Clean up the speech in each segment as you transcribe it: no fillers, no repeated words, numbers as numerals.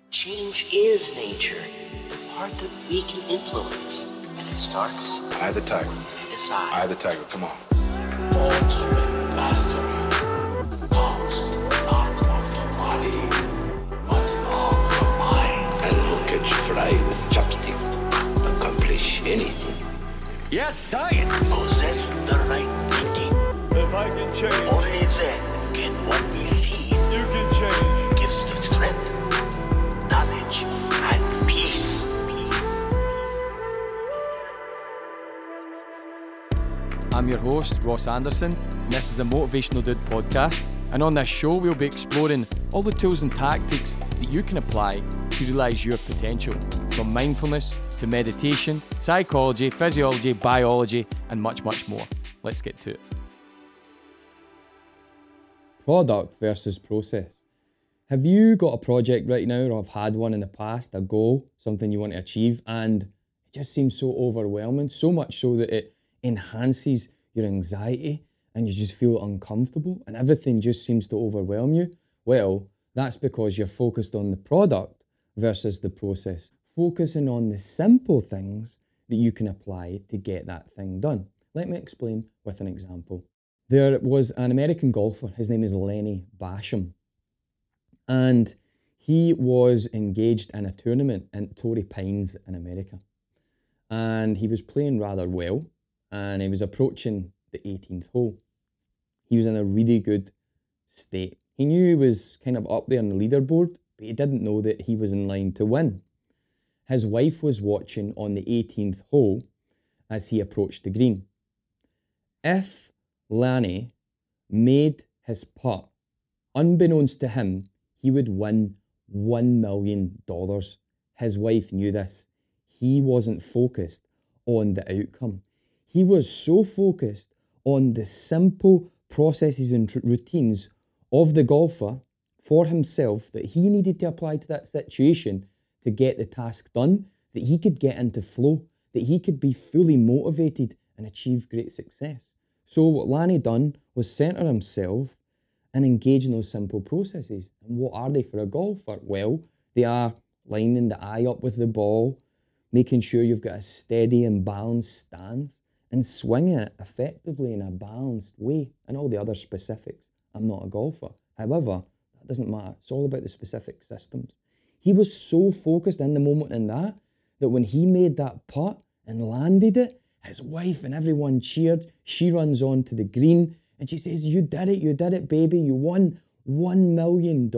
Change is nature, the part that we can influence. And it starts... Eye the tiger. Decide. Eye the tiger, come on. Ultimate mastery comes not of the body, but of the mind. And who can fry with chopstick accomplish anything? Yes, science! Possess the right thinking. If I can change, Only then can what we see you can change. gives the strength, knowledge, and peace. I'm your host, Ross Anderson, and this is the Motivational Dude podcast. And on this show, we'll be exploring all the tools and tactics that you can apply to realise your potential, from mindfulness to meditation, psychology, physiology, biology, and much, much more. Let's get to it. Product versus process. Have you got a project right now, or have had one in the past, a goal, something you want to achieve, and it just seems so overwhelming, so much so that it enhances your anxiety and you just feel uncomfortable and everything just seems to overwhelm you? Well, that's because you're focused on the product versus the process, focusing on the simple things that you can apply to get that thing done. Let me explain with an example. There was an American golfer, his name is Lenny Basham, and he was engaged in a tournament in Torrey Pines in America. And he was playing rather well, and he was approaching the 18th hole. He was in a really good state. He knew he was kind of up there on the leaderboard, but he didn't know that he was in line to win. His wife was watching on the 18th hole as he approached the green. If Lanny made his putt, unbeknownst to him, he would win $1 million. His wife knew this. He wasn't focused on the outcome. He was so focused on the simple processes and routines of the golfer for himself that he needed to apply to that situation to get the task done, that he could get into flow, that he could be fully motivated and achieve great success. So what Lanny done was center himself and engage in those simple processes. And what are they for a golfer? Well, they are lining the eye up with the ball, making sure you've got a steady and balanced stance, and swinging it effectively in a balanced way, and all the other specifics. I'm not a golfer. However, that doesn't matter. It's all about the specific systems. He was so focused in the moment in that when he made that putt and landed it, his wife and everyone cheered. She runs on to the green and she says, you did it, baby. You won $1 million.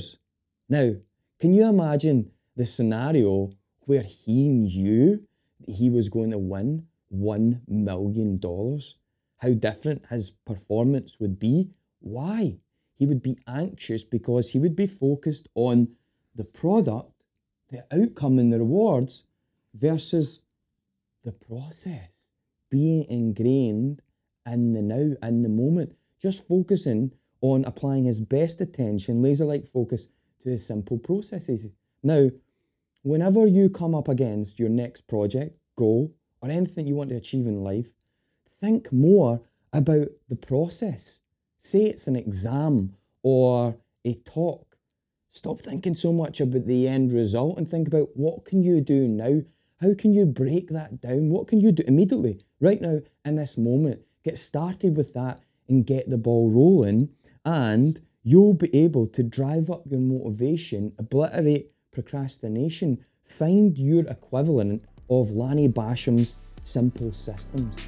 Now, can you imagine the scenario where he knew that he was going to win $1 million? How different his performance would be? Why? He would be anxious because he would be focused on the product, the outcome and the rewards versus the process, being ingrained in the now, in the moment, just focusing on applying his best attention, laser-like focus to his simple processes. Now, whenever you come up against your next project, goal, or anything you want to achieve in life, think more about the process. Say it's an exam or a talk. Stop thinking so much about the end result and think about what can you do now? How can you break that down? What can you do immediately, right now, in this moment? Get started with that and get the ball rolling, and you'll be able to drive up your motivation, obliterate procrastination, find your equivalent of Lanny Basham's simple systems.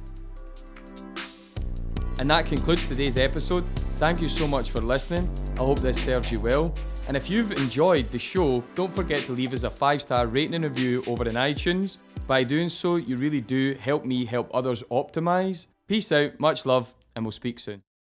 And that concludes today's episode. Thank you so much for listening. I hope this serves you well. And if you've enjoyed the show, don't forget to leave us a 5-star rating and review over in iTunes. By doing so, you really do help me help others optimize. Peace out, much love, and we'll speak soon.